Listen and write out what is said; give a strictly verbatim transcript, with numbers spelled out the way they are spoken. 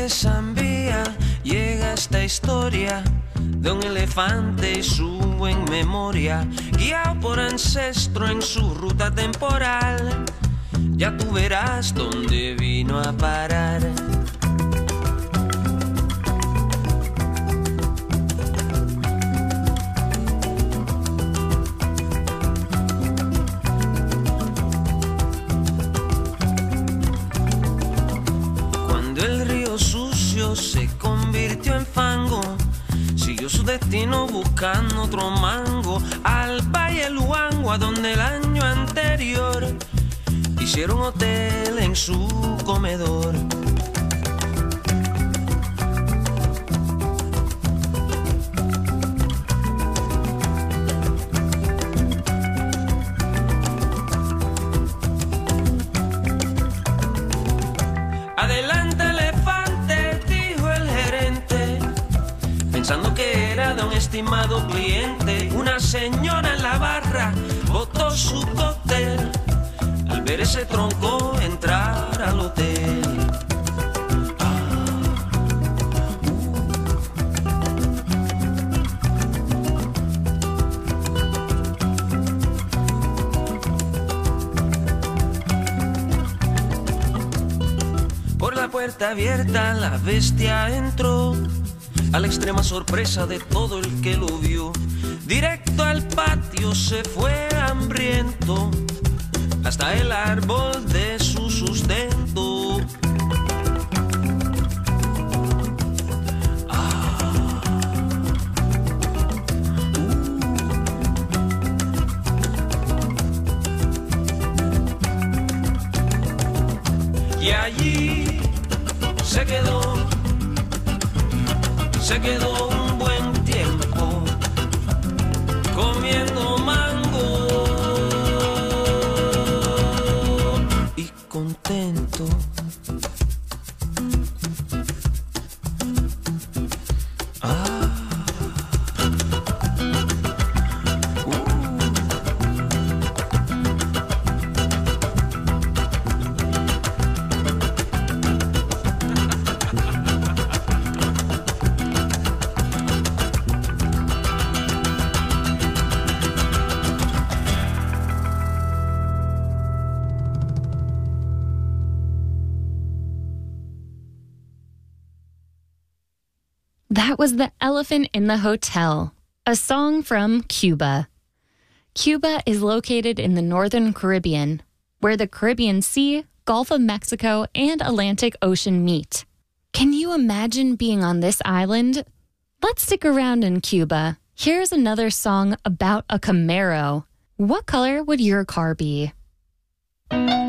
de Zambia llega esta historia de un elefante y su en memoria, guiado por ancestro en su ruta temporal. Ya tú verás dónde vino a parar. Cuando el río sucio se convirtió en fango, siguió su destino buscando otro mango al Valle Luango, a donde el año anterior hicieron hotel en su comedor. Adelante, elefante, dijo el gerente, pensando que era de un estimado cliente. Una señora en la barra botó su cóctel al ver ese tronco entrar al hotel. Por la puerta abierta la bestia entró, a la extrema sorpresa de todo el que lo vio. Directo al patio se fue hambriento, hasta el árbol de su sustento. Ah. Uh. Y allí se quedó, se quedó un buen tiempo comiendo mango y contento. Ah. Uh. That was The Elephant in the Hotel, a song from Cuba. Cuba is located in the northern Caribbean, where the Caribbean Sea, Gulf of Mexico, and Atlantic Ocean meet. Can you imagine being on this island? Let's stick around in Cuba. Here's another song about a Camaro. What color would your car be?